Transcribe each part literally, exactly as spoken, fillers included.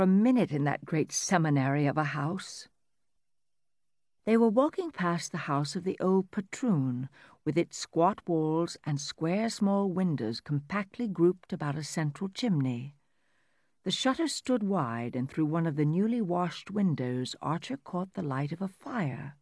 a minute in that great seminary of a house. They were walking past the house of the old patroon, with its squat walls and square small windows compactly grouped about a central chimney. The shutters stood wide, and through one of the newly washed windows Archer caught the light of a fire.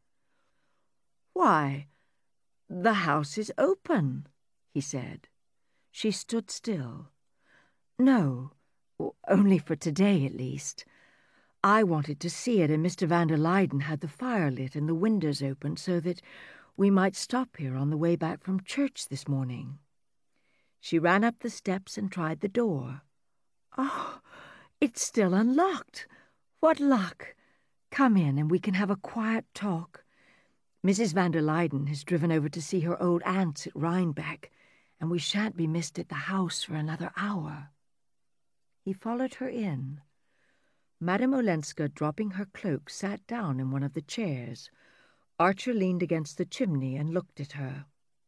"Why, the house is open," he said. She stood still. "No, only for today at least. I wanted to see it, and Mister van der Luyden had the fire lit and the windows open so that we might stop here on the way back from church this morning." She ran up the steps and tried the door. "Oh, it's still unlocked. What luck! Come in and we can have a quiet talk. Missus van der Luyden has driven over to see her old aunts at Rhinebeck, and we shan't be missed at the house for another hour." He followed her in. Madame Olenska, dropping her cloak, sat down in one of the chairs. Archer leaned against the chimney and looked at her.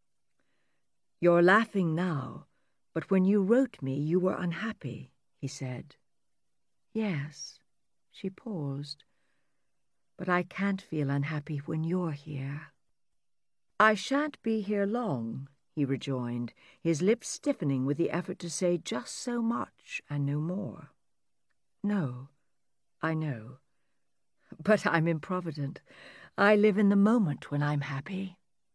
"You're laughing now, but when you wrote me you were unhappy," he said. "Yes." She paused. "But I can't feel unhappy when you're here." "I shan't be here long," he rejoined, his lips stiffening with the effort to say just so much and no more. "No, I know. But I'm improvident. I live in the moment when I'm happy."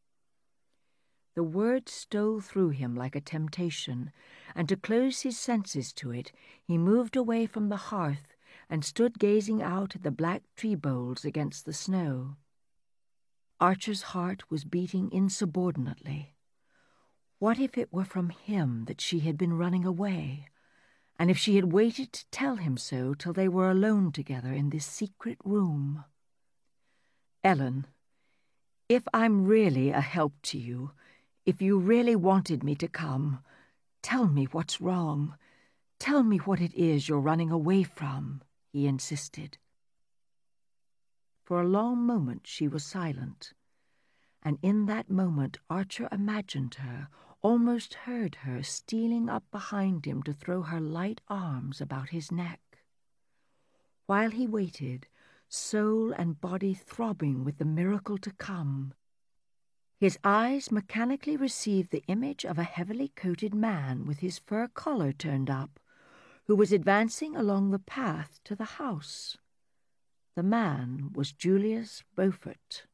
The word stole through him like a temptation, and to close his senses to it, he moved away from the hearth and stood gazing out at the black tree boles against the snow. Archer's heart was beating insubordinately. What if it were from him that she had been running away? And if she had waited to tell him so till they were alone together in this secret room? "Ellen, if I'm really a help to you, if you really wanted me to come, tell me what's wrong. Tell me what it is you're running away from," he insisted. For a long moment she was silent, and in that moment Archer imagined her, almost heard her, stealing up behind him to throw her light arms about his neck. While he waited, soul and body throbbing with the miracle to come, his eyes mechanically received the image of a heavily coated man with his fur collar turned up, who was advancing along the path to the house. The man was Julius Beaufort.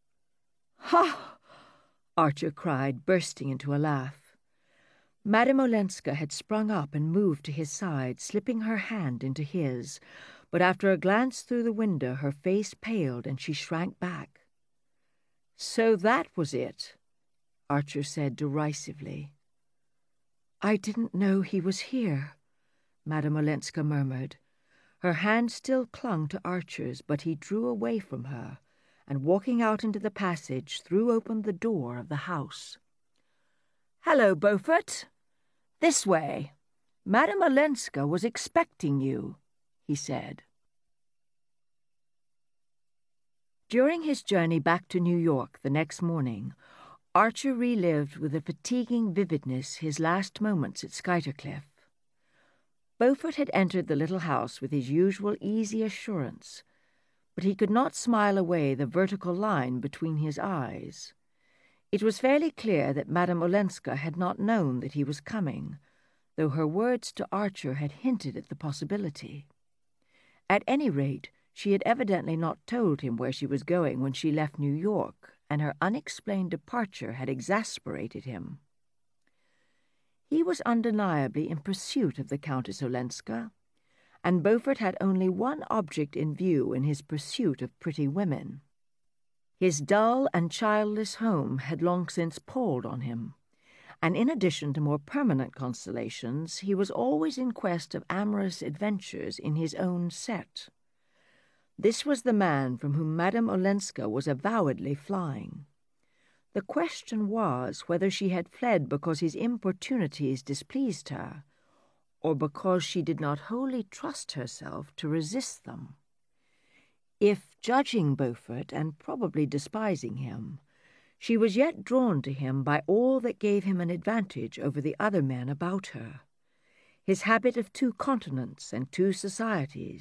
"Ha!" Archer cried, bursting into a laugh. Madame Olenska had sprung up and moved to his side, slipping her hand into his, but after a glance through the window her face paled and she shrank back. "So that was it," Archer said derisively. "I didn't know he was here," Madame Olenska murmured. Her hand still clung to Archer's, but he drew away from her, and walking out into the passage, threw open the door of the house. "Hello, Beaufort. This way. Madame Olenska was expecting you," he said. During his journey back to New York the next morning, Archer relived with a fatiguing vividness his last moments at Skuytercliff. Beaufort had entered the little house with his usual easy assurance, but he could not smile away the vertical line between his eyes. It was fairly clear that Madame Olenska had not known that he was coming, though her words to Archer had hinted at the possibility. At any rate, she had evidently not told him where she was going when she left New York, and her unexplained departure had exasperated him. He was undeniably in pursuit of the Countess Olenska, and Beaufort had only one object in view in his pursuit of pretty women. His dull and childless home had long since palled on him, and in addition to more permanent constellations, he was always in quest of amorous adventures in his own set. This was the man from whom Madame Olenska was avowedly flying. The question was whether she had fled because his importunities displeased her, or because she did not wholly trust herself to resist them. If, judging Beaufort, and probably despising him, she was yet drawn to him by all that gave him an advantage over the other men about her, his habit of two continents and two societies,